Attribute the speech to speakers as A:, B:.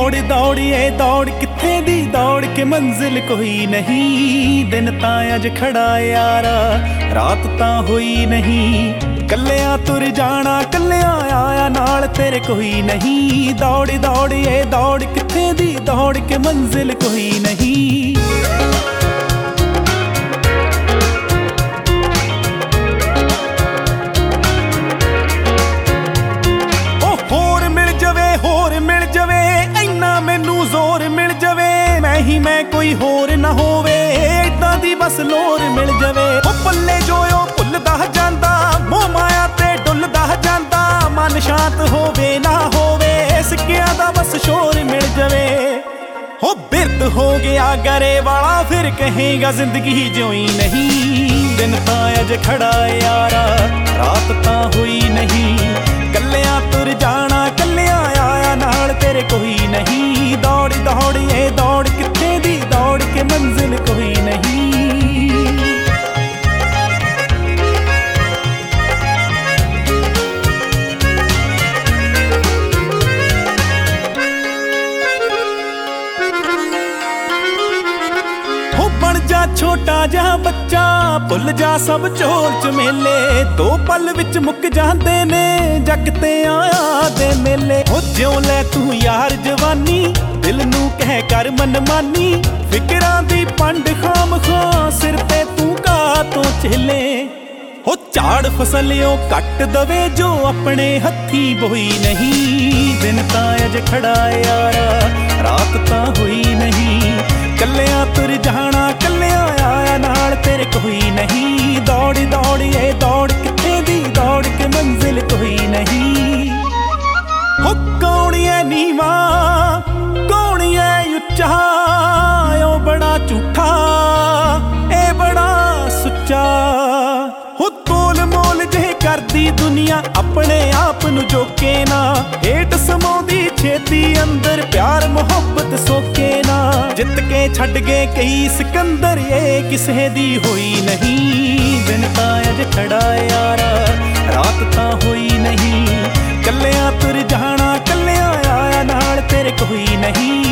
A: दौड़ दौड़िए दौड़ किथे दी दौड़ के मंजिल कोई नहीं। दिन तां अज खड़ा यारा रात तां होई नहीं। कल्लियां तुर जाना कल्लियां आया नाल तेरे कोई नहीं। दौड़ दौड़िए दौड़ किथे दी दौड़ के मंजिल कोई नहीं। जोर मिल जावे मैं ही मैं कोई होर ना होवे इदां दी बस लोर मिल जावे। ओ पल्ले जो भुलदा जांदा मोह माया ते डुलदा जांदा। मन शांत होवे ना होवे सिक्कियां दा बस शोर मिल जावे। हो बिरत हो गया गरे वाला फिर कहेगा जिंदगी जोई नहीं। दिन तां अज खड़ा यारा रात तां हुई नहीं। कल्लियां तुर जाना कल्लियां आया नाल तेरे कोई नहीं। दौड़ दौड़िए दौड़ किथे दी दौड़ के मंजिल कोई नहीं। बन जा छोटा जा बच्चा भुल जा सब झोल झमेले। दो पल विच मुक जांदे ने जग ते आया दे मेले। हो ज्यों लै तू यार जवानी दिल नू कह कर मनमानी। फिकरां दी पंड खाम खां सिर ते तू का तो झेले। हो झाड़ फसलियों कट दवे जो अपने हथी बोई नहीं। दिन तां अज खड़ा यारा रात तां हुई नहीं। कल्लियां तुर जाना कल्लियां आया नाल तेरे कोई नहीं। दौड़ दौड़िए दौड़ किथे दी दौड़ के मंजिल कोई नहीं। हो कौन है नीवा कौन है उच्चा ओ बड़ा झूठा ए बड़ा सुच्चा। हो तोल मोल जे करदी दुनिया अपने आप नू जोके ना। हेठ समाउंदी छेती अंदर प्यार मुहब्बत सोके ना। जित के छड़ गए कई सिकंदर ये किसे दी हुई नहीं। दिन तां अज खड़ा यारा रात तां हुई नहीं। कल्लियां तुर जाना कल्लियां आया नाल तेरे कोई नहीं।